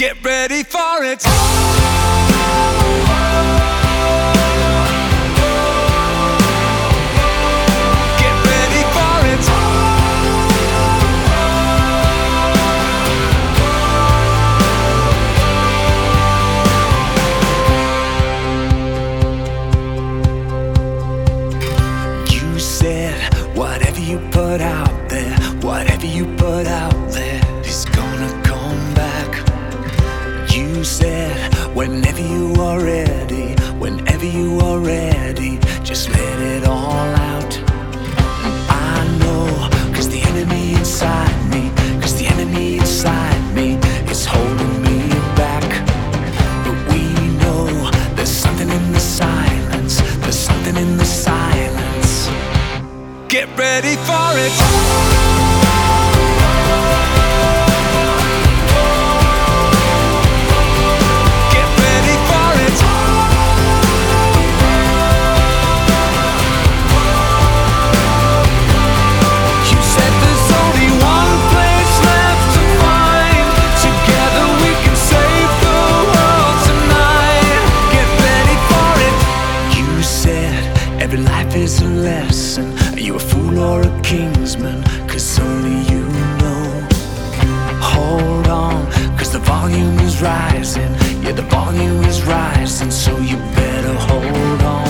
Get ready for it. Get ready for it. You said whatever you put out there, whatever you put out there is gonna come back. You said whenever you are ready, whenever you are ready, just let it all out. I know, cause the enemy inside me, cause the enemy inside me is holding me back. But we know there's something in the silence, there's something in the silence. Get ready for it. Every life is a lesson. Are you a fool or a kingsman? Cause only you know. Hold on, cause the volume is rising. Yeah, the volume is rising. So you better hold on.